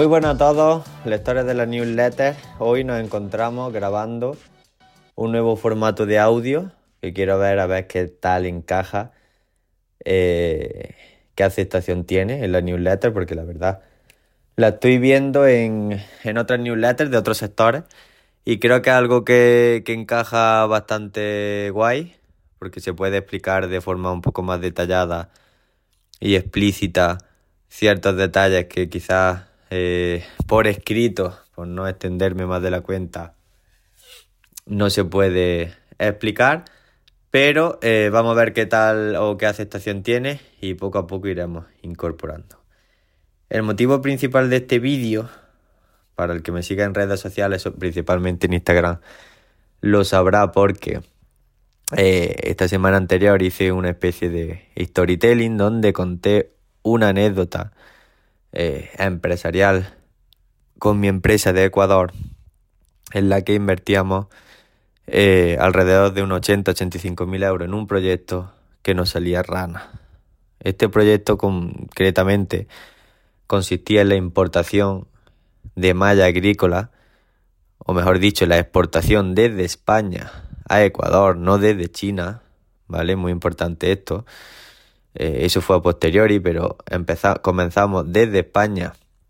Muy buenas a todos, lectores de la newsletter. Hoy nos encontramos grabando un nuevo formato de audio que quiero ver a ver qué tal encaja, qué aceptación tiene en la newsletter, porque la verdad la estoy viendo en otras newsletters de otros sectores y creo que es algo que encaja bastante guay, porque se puede explicar de forma un poco más detallada y explícita ciertos detalles que quizás por escrito, por no extenderme más de la cuenta, no se puede explicar, pero vamos a ver qué tal o qué aceptación tiene y poco a poco iremos incorporando. El motivo principal de este vídeo, para el que me siga en redes sociales, principalmente en Instagram, lo sabrá porque esta semana anterior hice una especie de storytelling donde conté una anécdota empresarial con mi empresa de Ecuador, en la que invertíamos alrededor de unos 80-85 mil euros en un proyecto que nos salía rana. Este proyecto concretamente consistía en la importación de malla agrícola, o mejor dicho, la exportación desde España a Ecuador, no desde China, ¿vale? Muy importante esto. Eso fue a posteriori, pero comenzamos desde España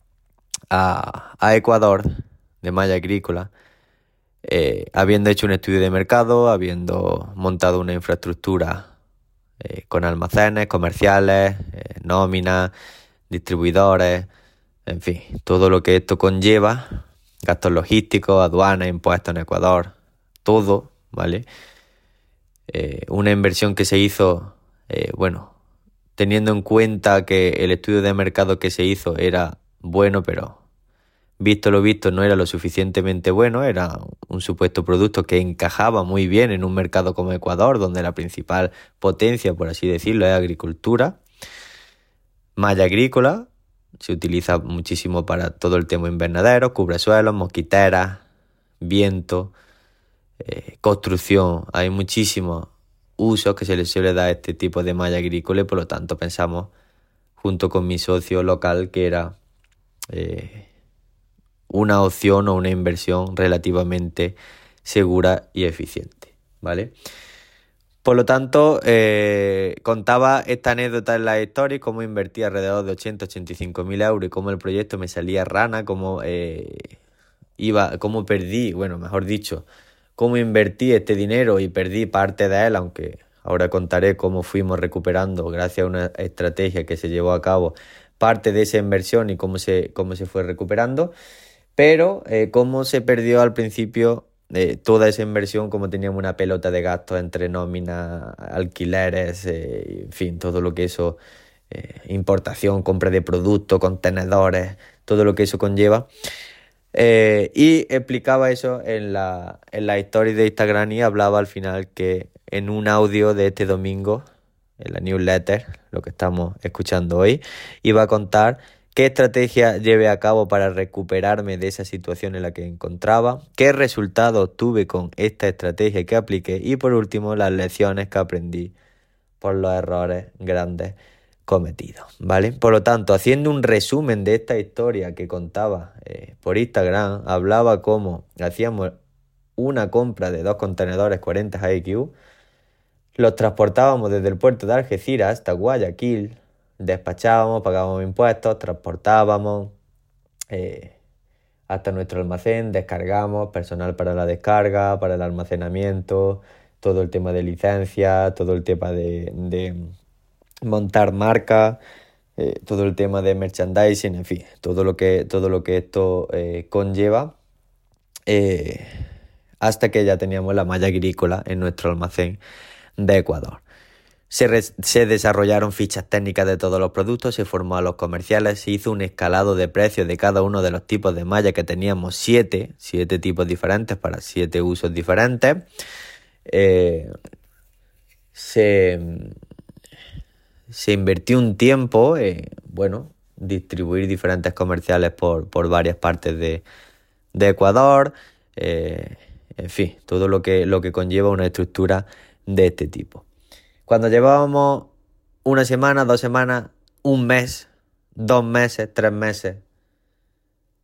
a Ecuador de malla agrícola, habiendo hecho un estudio de mercado, habiendo montado una infraestructura con almacenes comerciales, nóminas, distribuidores, en fin, todo lo que esto conlleva, gastos logísticos, aduanas, impuestos en Ecuador, todo, ¿vale? Una inversión que se hizo, teniendo en cuenta que el estudio de mercado que se hizo era bueno, pero visto lo visto no era lo suficientemente bueno, era un supuesto producto que encajaba muy bien en un mercado como Ecuador, donde la principal potencia, por así decirlo, es agricultura. Malla agrícola se utiliza muchísimo para todo el tema invernadero, cubresuelos, mosquiteras, viento, construcción. Hay muchísimos usos que se le suele dar a este tipo de malla agrícola y por lo tanto pensamos, junto con mi socio local, que era una opción o una inversión relativamente segura y eficiente, ¿vale? Por lo tanto, contaba esta anécdota en la story, cómo invertí alrededor de 80-85 mil euros y cómo el proyecto me salía rana, cómo cómo invertí este dinero y perdí parte de él, aunque ahora contaré cómo fuimos recuperando, gracias a una estrategia que se llevó a cabo, parte de esa inversión y cómo se fue recuperando, pero cómo se perdió al principio toda esa inversión, como teníamos una pelota de gastos entre nóminas, alquileres, en fin, todo lo que eso, importación, compra de productos, contenedores, todo lo que eso conlleva. Y explicaba eso en la story de Instagram y hablaba al final que en un audio de este domingo, en la newsletter, lo que estamos escuchando hoy, iba a contar qué estrategia llevé a cabo para recuperarme de esa situación en la que encontraba, qué resultados tuve con esta estrategia que apliqué y por último las lecciones que aprendí por los errores grandes cometidos, ¿vale? Por lo tanto, haciendo un resumen de esta historia que contaba por Instagram, hablaba cómo hacíamos una compra de 2 contenedores 40 IQ, los transportábamos desde el puerto de Algeciras hasta Guayaquil, despachábamos, pagábamos impuestos, transportábamos hasta nuestro almacén, descargamos, personal para la descarga, para el almacenamiento, todo el tema de licencia, todo el tema de montar marca, todo el tema de merchandising, en fin, todo lo que esto conlleva, hasta que ya teníamos la malla agrícola en nuestro almacén de Ecuador. Se desarrollaron fichas técnicas de todos los productos, se formó a los comerciales, se hizo un escalado de precios de cada uno de los tipos de malla, que teníamos 7 tipos diferentes para 7 usos diferentes. Se invirtió un tiempo en, distribuir diferentes comerciales por varias partes de Ecuador, en fin, todo lo que conlleva una estructura de este tipo. Cuando llevábamos una semana, 2 semanas, un mes, 2 meses, 3 meses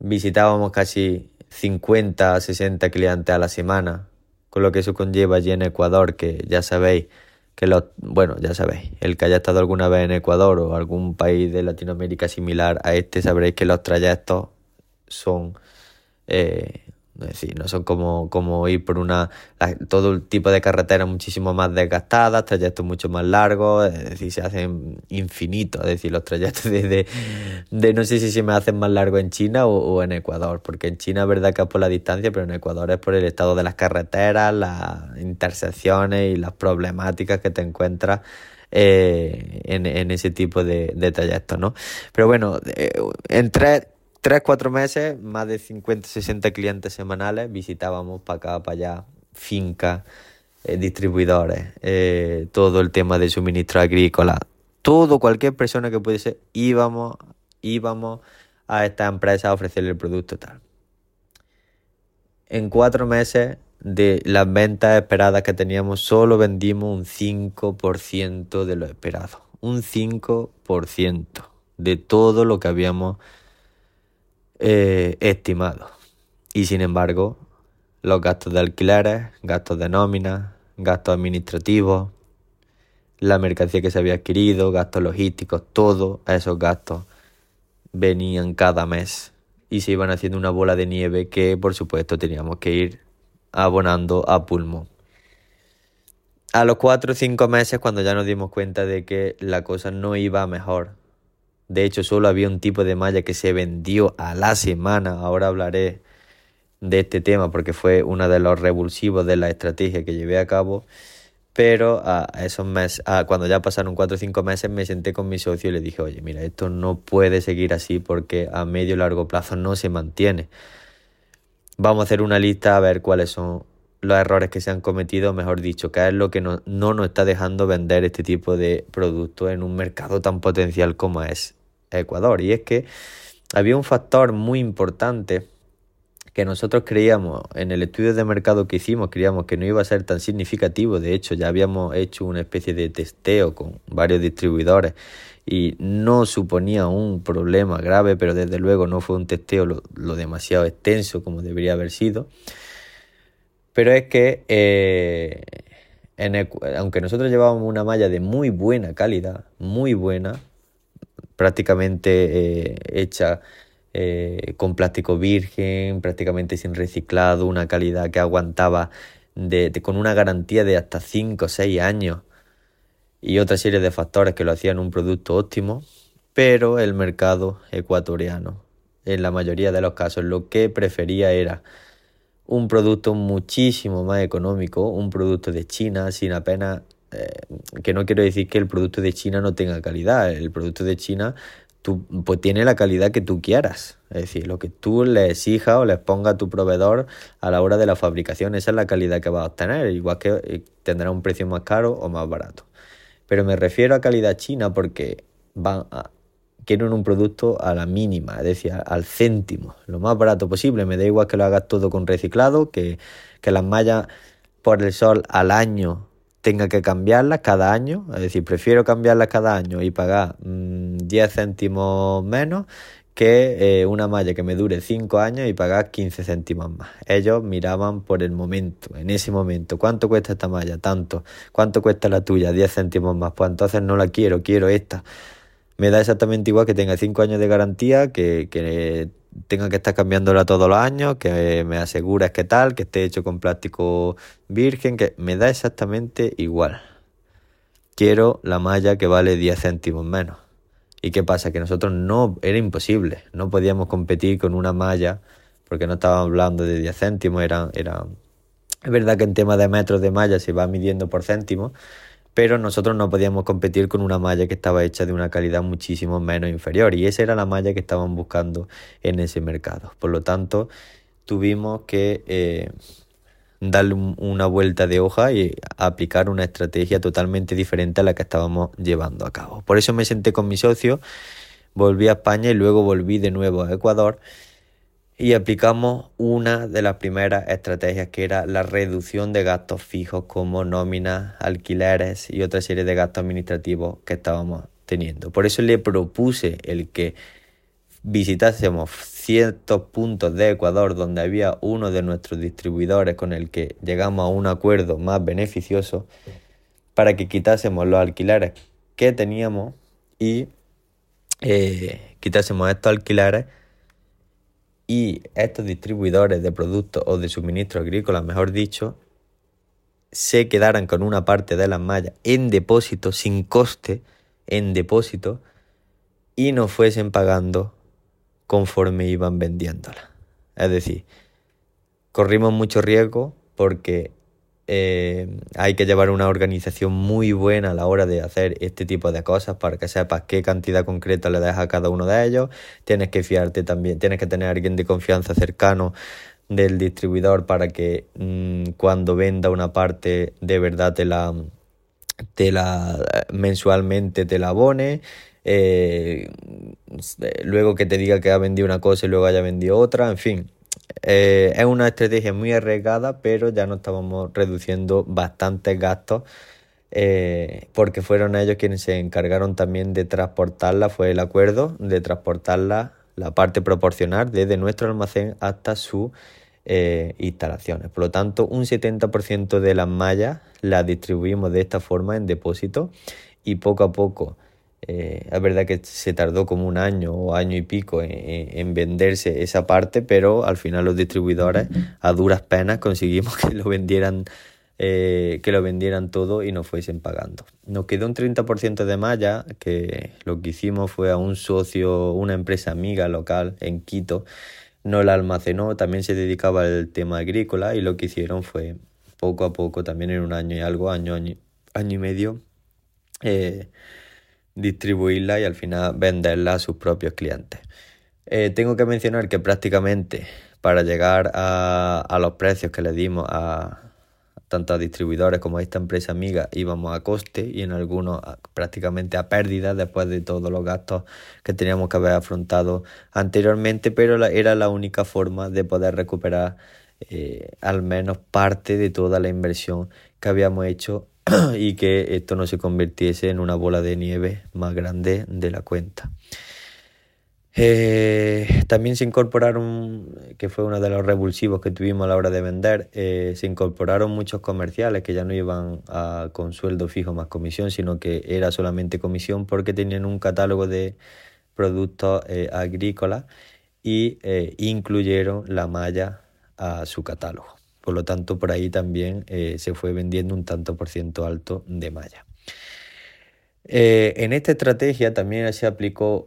visitábamos casi 50, 60 clientes a la semana, con lo que eso conlleva allí en Ecuador, que ya sabéis ya sabéis, el que haya estado alguna vez en Ecuador o algún país de Latinoamérica similar a este, sabréis que los trayectos son, es decir, no son como ir por todo el tipo de carreteras muchísimo más desgastadas, trayectos mucho más largos, es decir, se hacen infinitos, es decir, los trayectos de no sé si se me hacen más largos en China o en Ecuador, porque en China es verdad que es por la distancia, pero en Ecuador es por el estado de las carreteras, las intersecciones y las problemáticas que te encuentras en ese tipo de trayectos, ¿no? Pero bueno, en 3, 4 meses, más de 50, 60 clientes semanales, visitábamos para acá, para allá, fincas, distribuidores, todo el tema de suministro agrícola, cualquier persona que pudiese, íbamos a esta empresa a ofrecerle el producto tal. En 4 meses de las ventas esperadas que teníamos, solo vendimos un 5% de lo esperado. Un 5% de todo lo que habíamos estimado. Y sin embargo, los gastos de alquileres, gastos de nómina, gastos administrativos, la mercancía que se había adquirido, gastos logísticos, todos esos gastos venían cada mes y se iban haciendo una bola de nieve que, por supuesto, teníamos que ir abonando a pulmón. A los 4 o 5 meses, cuando ya nos dimos cuenta de que la cosa no iba a mejor, de hecho solo había un tipo de malla que se vendió a la semana, ahora hablaré de este tema porque fue uno de los revulsivos de la estrategia que llevé a cabo, pero a esos meses, cuando ya pasaron 4 o 5 meses, me senté con mi socio y le dije, oye, mira, esto no puede seguir así porque a medio y largo plazo no se mantiene. Vamos a hacer una lista a ver cuáles son los errores que se han cometido, mejor dicho, qué es lo que no nos está dejando vender este tipo de productos en un mercado tan potencial como es Ecuador. Y es que había un factor muy importante que nosotros creíamos, en el estudio de mercado que hicimos, creíamos que no iba a ser tan significativo. De hecho, ya habíamos hecho una especie de testeo con varios distribuidores y no suponía un problema grave, pero desde luego no fue un testeo lo demasiado extenso como debería haber sido. Pero es que aunque nosotros llevábamos una malla de muy buena calidad, muy buena, prácticamente hecha con plástico virgen, prácticamente sin reciclado, una calidad que aguantaba con una garantía de hasta 5 o 6 años y otra serie de factores que lo hacían un producto óptimo, pero el mercado ecuatoriano, en la mayoría de los casos, lo que prefería era un producto muchísimo más económico, un producto de China sin apenas, que no quiero decir que el producto de China no tenga calidad, el producto de China pues tiene la calidad que tú quieras, es decir, lo que tú le exijas o les ponga a tu proveedor a la hora de la fabricación, esa es la calidad que vas a obtener, igual que tendrá un precio más caro o más barato. Pero me refiero a calidad china porque quieren un producto a la mínima, es decir, al céntimo, lo más barato posible. Me da igual que lo hagas todo con reciclado, que las mallas por el sol al año tenga que cambiarlas cada año, es decir, prefiero cambiarlas cada año y pagar 10 céntimos menos que una malla que me dure 5 años y pagar 15 céntimos más. Ellos miraban por el momento, en ese momento, ¿cuánto cuesta esta malla? Tanto. ¿Cuánto cuesta la tuya? 10 céntimos más. Pues entonces no la quiero esta. Me da exactamente igual que tenga 5 años de garantía, que tenga que estar cambiándola todos los años, que me asegures que tal, que esté hecho con plástico virgen, que me da exactamente igual. Quiero la malla que vale 10 céntimos menos. ¿Y qué pasa? Que nosotros era imposible, no podíamos competir con una malla, porque no estábamos hablando de 10 céntimos, es verdad que en tema de metros de malla se va midiendo por céntimos, pero nosotros no podíamos competir con una malla que estaba hecha de una calidad muchísimo menos inferior, y esa era la malla que estaban buscando en ese mercado. Por lo tanto, tuvimos que darle una vuelta de hoja y aplicar una estrategia totalmente diferente a la que estábamos llevando a cabo. Por eso me senté con mi socio, volví a España y luego volví de nuevo a Ecuador y aplicamos una de las primeras estrategias, que era la reducción de gastos fijos como nóminas, alquileres y otra serie de gastos administrativos que estábamos teniendo. Por eso le propuse el que visitásemos ciertos puntos de Ecuador donde había uno de nuestros distribuidores con el que llegamos a un acuerdo más beneficioso para que quitásemos los alquileres que teníamos y quitásemos estos alquileres y estos distribuidores de productos o de suministros agrícolas, mejor dicho, se quedaran con una parte de las mallas en depósito, sin coste, en depósito, y nos fuesen pagando conforme iban vendiéndolas. Es decir, corrimos mucho riesgo porque hay que llevar una organización muy buena a la hora de hacer este tipo de cosas para que sepas qué cantidad concreta le das a cada uno de ellos. Tienes que fiarte también, tienes que tener a alguien de confianza cercano del distribuidor para que cuando venda una parte de verdad te la mensualmente te la abone. Luego que te diga que ha vendido una cosa y luego haya vendido otra, en fin. Es una estrategia muy arriesgada, pero ya nos estábamos reduciendo bastantes gastos porque fueron ellos quienes se encargaron también de transportarla, fue el acuerdo de transportarla, la parte proporcional desde nuestro almacén hasta sus instalaciones. Por lo tanto, un 70% de las mallas las distribuimos de esta forma en depósito y poco a poco. Es verdad que se tardó como un año o año y pico en venderse esa parte, pero al final los distribuidores a duras penas conseguimos que lo vendieran todo y nos fuesen pagando. Nos quedó un 30% de malla, que lo que hicimos fue a un socio, una empresa amiga local en Quito, no la almacenó, también se dedicaba al tema agrícola y lo que hicieron fue poco a poco, también en un año y algo, año y medio, distribuirla y al final venderla a sus propios clientes. Tengo que mencionar que prácticamente para llegar a los precios que le dimos tanto a distribuidores como a esta empresa amiga íbamos a coste y en algunos prácticamente a pérdida después de todos los gastos que teníamos que haber afrontado anteriormente, pero era la única forma de poder recuperar al menos parte de toda la inversión que habíamos hecho y que esto no se convirtiese en una bola de nieve más grande de la cuenta. También se incorporaron, que fue uno de los revulsivos que tuvimos a la hora de vender, se incorporaron muchos comerciales que ya no iban con sueldo fijo más comisión, sino que era solamente comisión porque tenían un catálogo de productos agrícolas y incluyeron la malla a su catálogo. Por lo tanto, por ahí también se fue vendiendo un tanto por ciento alto de malla. En esta estrategia también se aplicó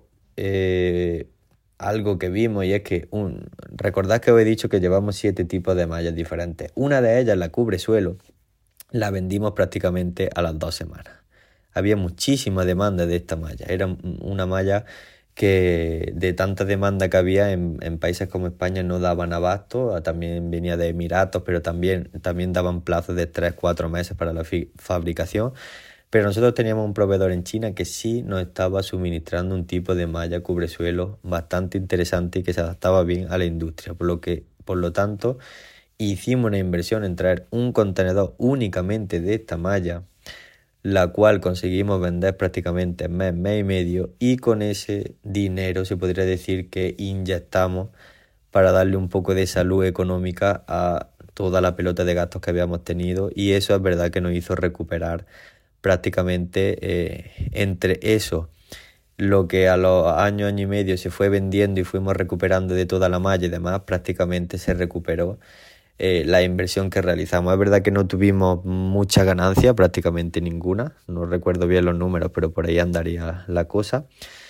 algo que vimos y es que recordad que os he dicho que llevamos 7 tipos de mallas diferentes. Una de ellas, la cubre suelo, la vendimos prácticamente a las 2 semanas. Había muchísima demanda de esta malla. Era una malla que de tanta demanda que había en países como España no daban abasto. También venía de Emiratos, pero también daban plazos de 3-4 meses para la fabricación. Pero nosotros teníamos un proveedor en China que sí nos estaba suministrando un tipo de malla cubresuelo bastante interesante y que se adaptaba bien a la industria. Por lo tanto, hicimos una inversión en traer un contenedor únicamente de esta malla, la cual conseguimos vender prácticamente en mes y medio, y con ese dinero se podría decir que inyectamos para darle un poco de salud económica a toda la pelota de gastos que habíamos tenido, y eso es verdad que nos hizo recuperar prácticamente entre eso, lo que a los año y medio se fue vendiendo y fuimos recuperando de toda la malla y demás, prácticamente se recuperó la inversión que realizamos. Es verdad que no tuvimos mucha ganancia, prácticamente ninguna, no recuerdo bien los números, pero por ahí andaría la cosa.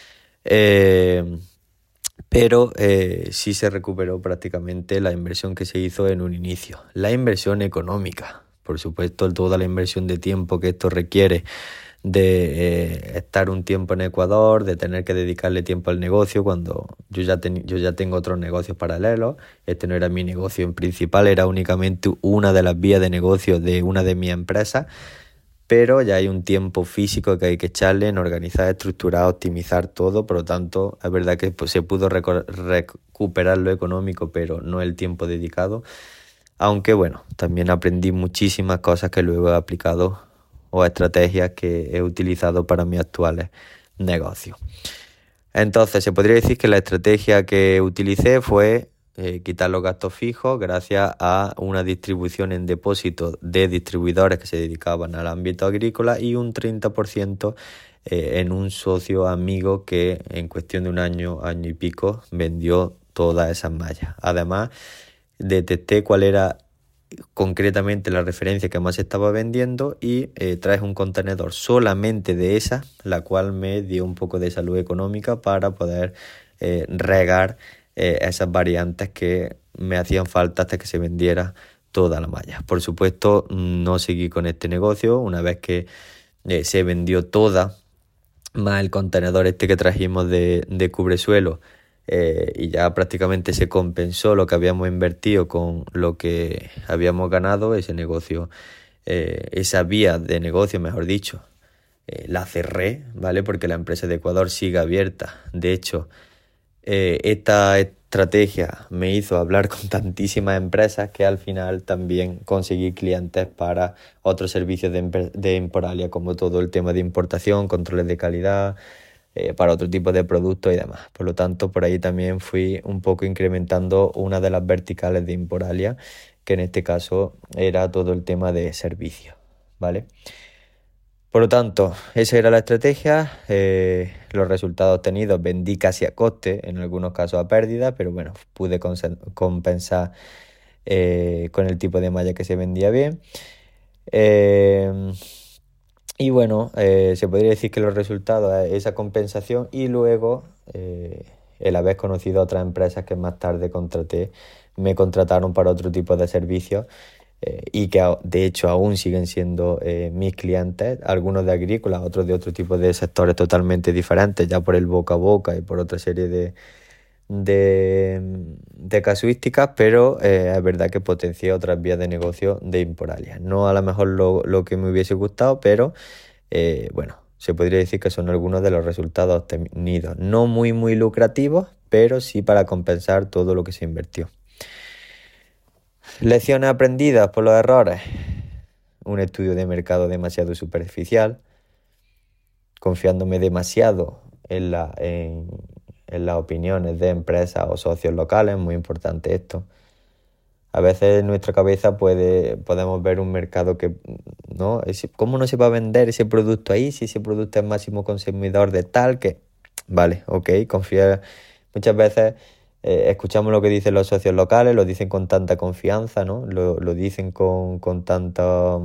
Pero sí se recuperó prácticamente la inversión que se hizo en un inicio. La inversión económica, por supuesto, toda la inversión de tiempo que esto requiere de estar un tiempo en Ecuador, de tener que dedicarle tiempo al negocio cuando yo ya tengo otros negocios paralelos. Este no era mi negocio en principal, era únicamente una de las vías de negocio de una de mis empresas, pero ya hay un tiempo físico que hay que echarle en organizar, estructurar, optimizar todo. Por lo tanto, es verdad que se pudo recuperar lo económico, pero no el tiempo dedicado. Aunque bueno, también aprendí muchísimas cosas que luego he aplicado o estrategias que he utilizado para mis actuales negocios. Entonces, se podría decir que la estrategia que utilicé fue quitar los gastos fijos gracias a una distribución en depósitos de distribuidores que se dedicaban al ámbito agrícola y un 30% en un socio amigo que en cuestión de un año y pico vendió todas esas mallas. Además, detecté cuál era concretamente la referencia que más estaba vendiendo y traje un contenedor solamente de esa, la cual me dio un poco de salud económica para poder regar esas variantes que me hacían falta hasta que se vendiera toda la malla. Por supuesto, no seguí con este negocio una vez que se vendió toda, más el contenedor este que trajimos de cubresuelo, y ya prácticamente se compensó lo que habíamos invertido con lo que habíamos ganado. Ese negocio, esa vía de negocio, mejor dicho, la cerré, ¿vale? Porque la empresa de Ecuador sigue abierta. De hecho, esta estrategia me hizo hablar con tantísimas empresas que al final también conseguí clientes para otros servicios de Imporalia, como todo el tema de importación, controles de calidad, para otro tipo de productos y demás. Por lo tanto, por ahí también fui un poco incrementando una de las verticales de Imporalia, que en este caso era todo el tema de servicios, ¿vale? Por lo tanto, esa era la estrategia. Los resultados obtenidos, vendí casi a coste, en algunos casos a pérdida, pero bueno, pude compensar con el tipo de malla que se vendía bien. Y bueno, se podría decir que los resultados es esa compensación y luego el haber conocido a otras empresas que más tarde me contrataron para otro tipo de servicios, y que de hecho aún siguen siendo mis clientes, algunos de agrícola, otros de otro tipo de sectores totalmente diferentes, ya por el boca a boca y por otra serie de casuísticas, pero es verdad que potencié otras vías de negocio de Imporalia. No a lo mejor lo que me hubiese gustado, pero bueno, se podría decir que son algunos de los resultados obtenidos. No muy lucrativos, pero sí para compensar todo lo que se invirtió. Lecciones aprendidas por los errores. Un estudio de mercado demasiado superficial, confiándome demasiado en las opiniones de empresas o socios locales, muy importante esto. A veces en nuestra cabeza podemos ver un mercado que, ¿no? ¿Cómo no se va a vender ese producto ahí si ese producto es máximo consumidor de tal que... Vale, ok, confía. Muchas veces escuchamos lo que dicen los socios locales, lo dicen con tanta confianza, ¿no? Lo dicen con tanta...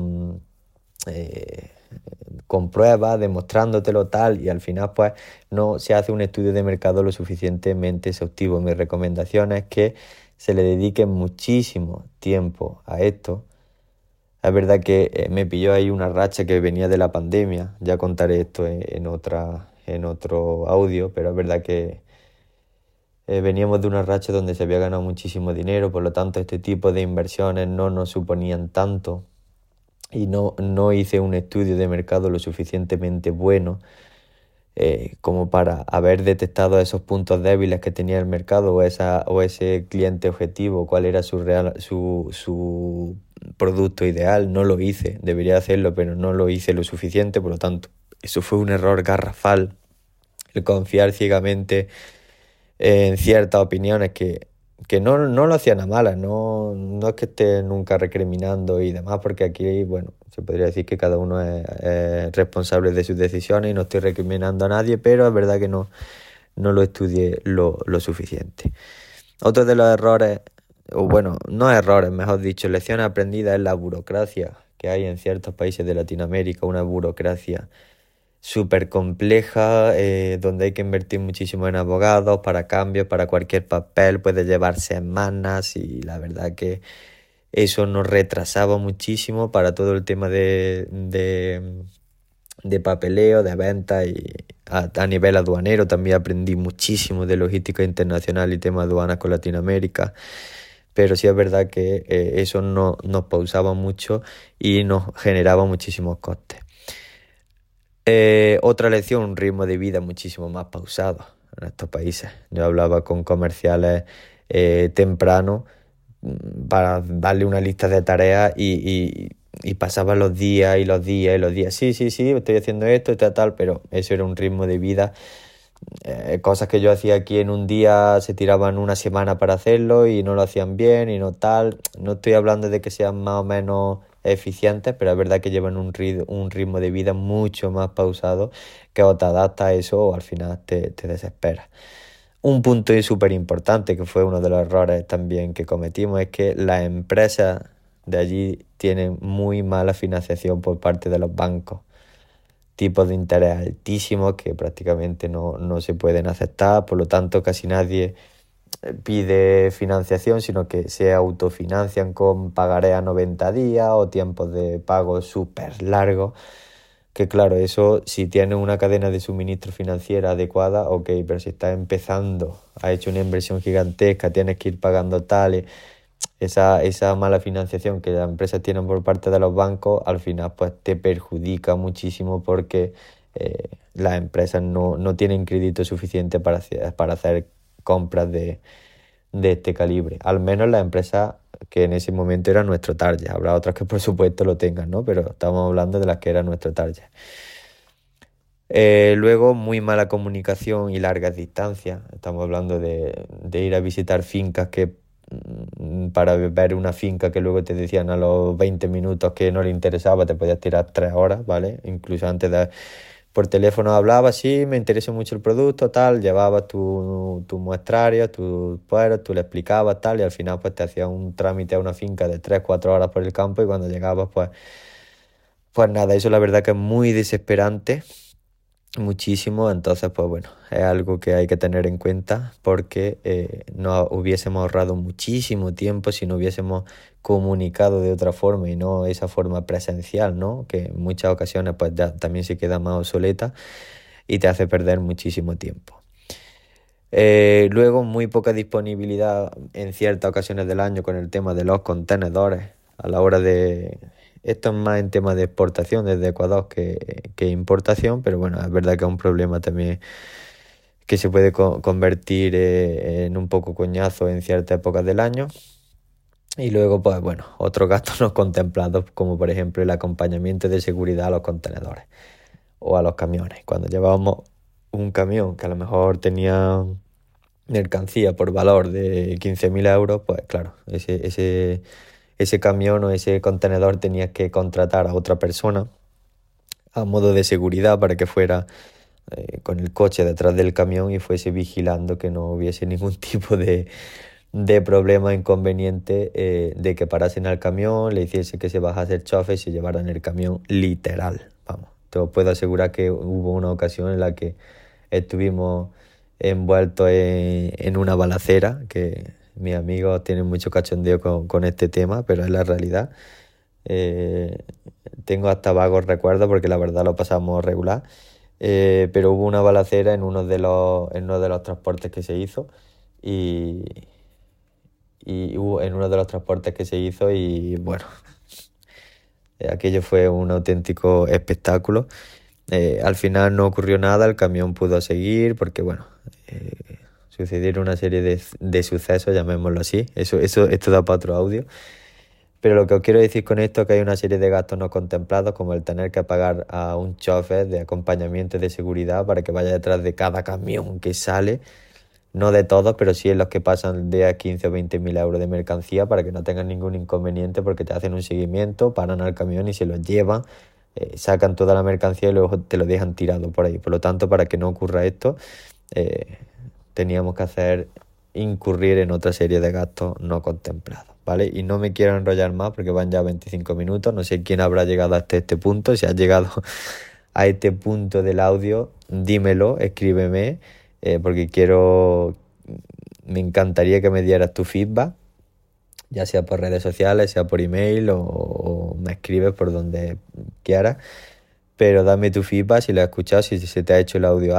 con pruebas, demostrándotelo tal, y al final pues no se hace un estudio de mercado lo suficientemente exhaustivo. Mi recomendación es que se le dedique muchísimo tiempo a esto. Es verdad que me pilló ahí una racha que venía de la pandemia, ya contaré esto en otro audio, pero es verdad que veníamos de una racha donde se había ganado muchísimo dinero, por lo tanto este tipo de inversiones no nos suponían tanto y no hice un estudio de mercado lo suficientemente bueno como para haber detectado esos puntos débiles que tenía el mercado o ese cliente objetivo, cuál era su producto ideal. No lo hice, debería hacerlo, pero no lo hice lo suficiente, por lo tanto, eso fue un error garrafal, el confiar ciegamente en ciertas opiniones que no lo hacían a malas, no es que esté nunca recriminando y demás, porque aquí, bueno, se podría decir que cada uno es responsable de sus decisiones y no estoy recriminando a nadie, pero es verdad que no lo estudié lo suficiente. Otro de los errores, o bueno, no errores, mejor dicho, lecciones aprendidas, es la burocracia que hay en ciertos países de Latinoamérica, una burocracia súper compleja, donde hay que invertir muchísimo en abogados para cambios, para cualquier papel, puede llevar semanas, y la verdad que eso nos retrasaba muchísimo para todo el tema de papeleo, de venta, y a nivel aduanero también aprendí muchísimo de logística internacional y tema de aduanas con Latinoamérica. Pero sí es verdad que eso nos pausaba mucho y nos generaba muchísimos costes. Otra lección, un ritmo de vida muchísimo más pausado en estos países. Yo hablaba con comerciales temprano para darle una lista de tareas y pasaba los días y los días y los días. Sí, estoy haciendo esto y tal, pero eso era un ritmo de vida Cosas que yo hacía aquí en un día se tiraban una semana para hacerlo y no lo hacían bien y no tal. No estoy hablando de que sean más o menos eficientes, pero es verdad que llevan un ritmo de vida mucho más pausado, que o te adaptas a eso o al final te desesperas. Un punto súper importante, que fue uno de los errores también que cometimos, es que las empresas de allí tienen muy mala financiación por parte de los bancos, tipos de interés altísimos que prácticamente no se pueden aceptar, por lo tanto casi nadie pide financiación, sino que se autofinancian con pagaré a 90 días o tiempos de pago súper largos, que claro, eso si tienes una cadena de suministro financiera adecuada, ok, pero si estás empezando, has hecho una inversión gigantesca, tienes que ir pagando tales, esa mala financiación que las empresas tienen por parte de los bancos, al final pues te perjudica muchísimo porque las empresas no tienen crédito suficiente para hacer compras de este calibre. Al menos las empresas que en ese momento era nuestro target. Habrá otras que por supuesto lo tengan, ¿no? Pero estamos hablando de las que eran nuestro target. Luego, muy mala comunicación y largas distancias. Estamos hablando de ir a visitar fincas para ver una finca que luego te decían a los 20 minutos que no le interesaba, te podías tirar 3 horas, ¿vale? Incluso antes de... Por teléfono hablabas, sí, me interesa mucho el producto, tal, llevabas tu muestrario, tus pueros, tú le explicabas, tal, y al final pues te hacías un trámite a una finca de 3 4 horas por el campo y cuando llegabas pues nada, eso la verdad que es muy desesperante, muchísimo, entonces pues bueno, es algo que hay que tener en cuenta porque nos hubiésemos ahorrado muchísimo tiempo si no hubiésemos comunicado de otra forma y no esa forma presencial, ¿no? Que en muchas ocasiones pues ya también se queda más obsoleta y te hace perder muchísimo tiempo. Luego, muy poca disponibilidad en ciertas ocasiones del año con el tema de los contenedores a la hora de... Esto es más en tema de exportación desde Ecuador que importación, pero bueno, es verdad que es un problema también que se puede convertir en un poco coñazo en ciertas épocas del año. Y luego, pues bueno, otros gastos no contemplados, como por ejemplo el acompañamiento de seguridad a los contenedores o a los camiones. Cuando llevábamos un camión que a lo mejor tenía mercancía por valor de 15.000 euros, pues claro, ese camión o ese contenedor tenías que contratar a otra persona a modo de seguridad para que fuera con el coche detrás del camión y fuese vigilando que no hubiese ningún tipo de problema, inconveniente, de que parasen al camión, le hiciese que se bajase el chofer y se llevaran el camión literal. Vamos, te puedo asegurar que hubo una ocasión en la que estuvimos envueltos en una balacera, que mis amigos tienen mucho cachondeo con este tema, pero es la realidad. Eh, Tengo hasta vagos recuerdos porque la verdad lo pasamos regular. Pero hubo una balacera en uno de los transportes que se hizo y, y hubo en uno de los transportes que se hizo y bueno, aquello fue un auténtico espectáculo. Al final no ocurrió nada, el camión pudo seguir porque bueno, sucedieron una serie de sucesos, llamémoslo así. Esto da para otro audio. Pero lo que os quiero decir con esto es que hay una serie de gastos no contemplados, como el tener que pagar a un chofer de acompañamiento y de seguridad para que vaya detrás de cada camión que sale. No de todos, pero sí en los que pasan de a 15 o 20 mil euros de mercancía para que no tengan ningún inconveniente porque te hacen un seguimiento, paran al camión y se lo llevan, sacan toda la mercancía y luego te lo dejan tirado por ahí. Por lo tanto, para que no ocurra esto, eh, teníamos que incurrir en otra serie de gastos no contemplados, ¿vale? Y no me quiero enrollar más porque van ya 25 minutos, no sé quién habrá llegado hasta este punto, si has llegado a este punto del audio, dímelo, escríbeme, porque me encantaría que me dieras tu feedback, ya sea por redes sociales, sea por email o me escribes por donde quieras. Pero dame tu feedback si lo has escuchado, si se te ha hecho el audio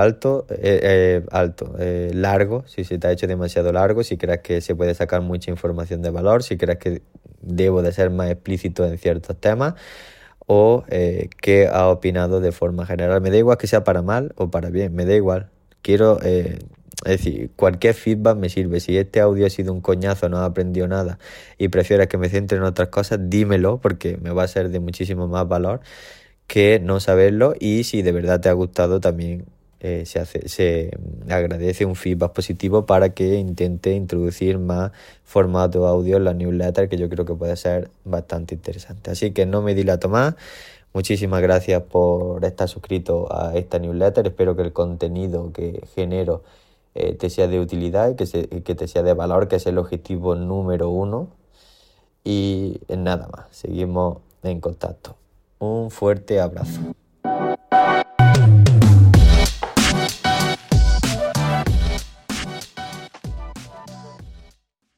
largo, si se te ha hecho demasiado largo, si crees que se puede sacar mucha información de valor, si crees que debo de ser más explícito en ciertos temas o qué has opinado de forma general. Me da igual que sea para mal o para bien, me da igual. Es decir, cualquier feedback me sirve. Si este audio ha sido un coñazo, no has aprendido nada y prefieres que me centre en otras cosas, dímelo porque me va a ser de muchísimo más valor que no saberlo, y si de verdad te ha gustado también se agradece un feedback positivo para que intente introducir más formato audio en la newsletter, que yo creo que puede ser bastante interesante. Así que no me dilato más. Muchísimas gracias por estar suscrito a esta newsletter. Espero que el contenido que genero te sea de utilidad y que te sea de valor, que es el objetivo número 1. Y nada más, seguimos en contacto. Un fuerte abrazo.